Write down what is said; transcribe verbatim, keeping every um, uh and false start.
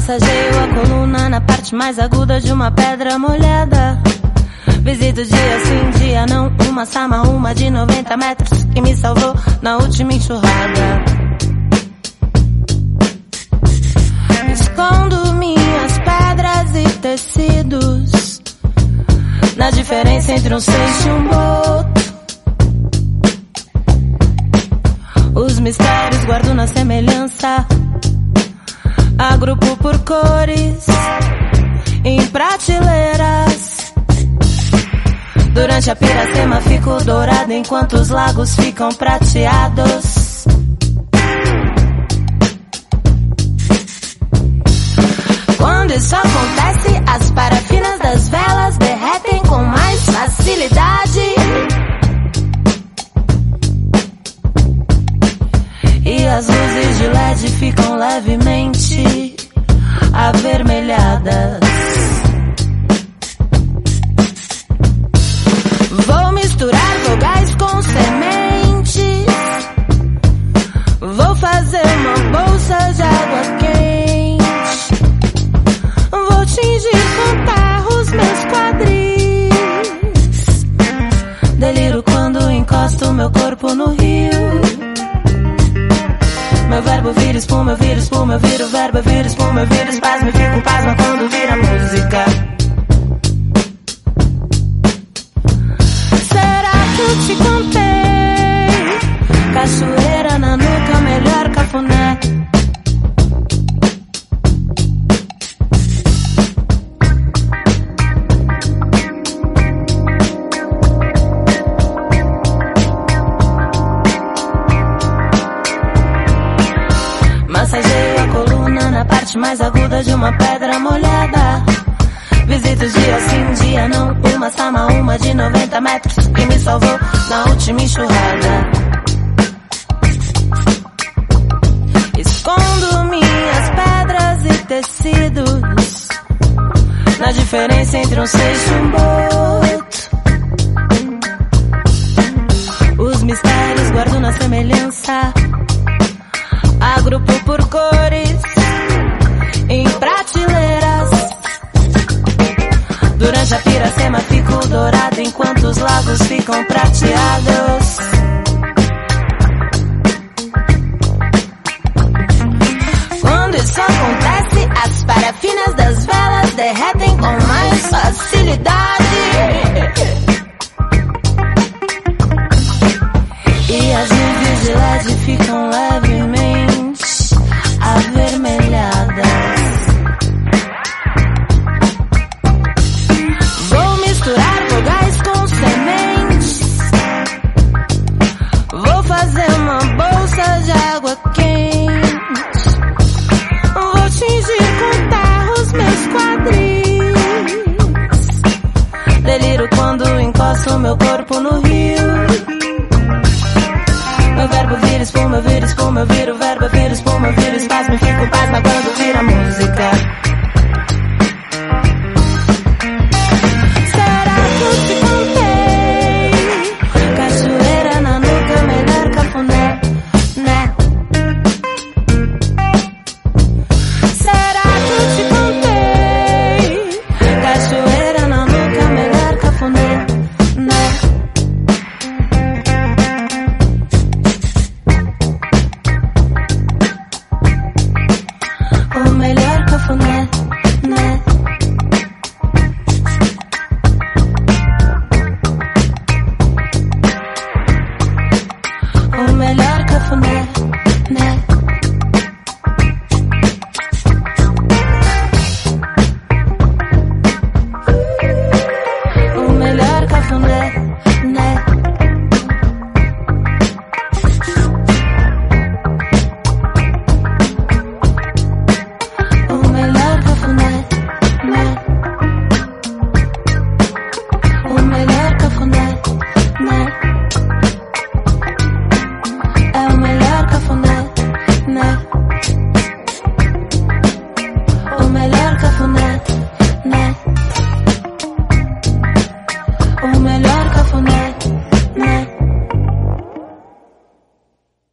Massageio a coluna na parte mais aguda de uma pedra molhada. Visito dia sim, dia não, uma sama, uma de noventa metros que me salvou na última enxurrada. Escondo minhas pedras e tecidos na diferença entre um seixo e um boto. Os mistérios guardo na semelhança, agrupo por cores em prateleiras. Durante a piracema fico dourada enquanto os lagos ficam prateados. Quando isso acontece, as parafinas das velas derretem com mais facilidade. E as luzes de L E D ficam levemente avermelhadas. Vou misturar vogais com sementes. Vou fazer uma bolsa de água quente. Vou tingir com terra os meus quadris. Deliro quando encosto meu corpo no rio. Meu verbo vira espuma, eu viro espuma, eu viro verbo, eu viro espuma, eu viro espasmo, eu fico pasma quando vira música. Eu te contei, cachoeira na nuca, melhor cafuné. Massageio a coluna na parte mais aguda de uma pedra molhada. Visito dia sim, dia não, uma sama, uma de noventa metros que me salvou na última enxurrada. Escondo minhas pedras e tecidos na diferença entre um seixo e um boto. Os mistérios guardo na semelhança, agrupo por cores em prateleiras. Durante a piracema fico dourado enquanto os lagos ficam prateados. Quando isso acontece, as parafinas das velas derretem com mais facilidade. E as luzes de L E D ficam levemente avermelhadas. Fazer uma bolsa de água quente. Vou tingir com terra os meus quadris. Deliro quando encosto meu corpo no rio.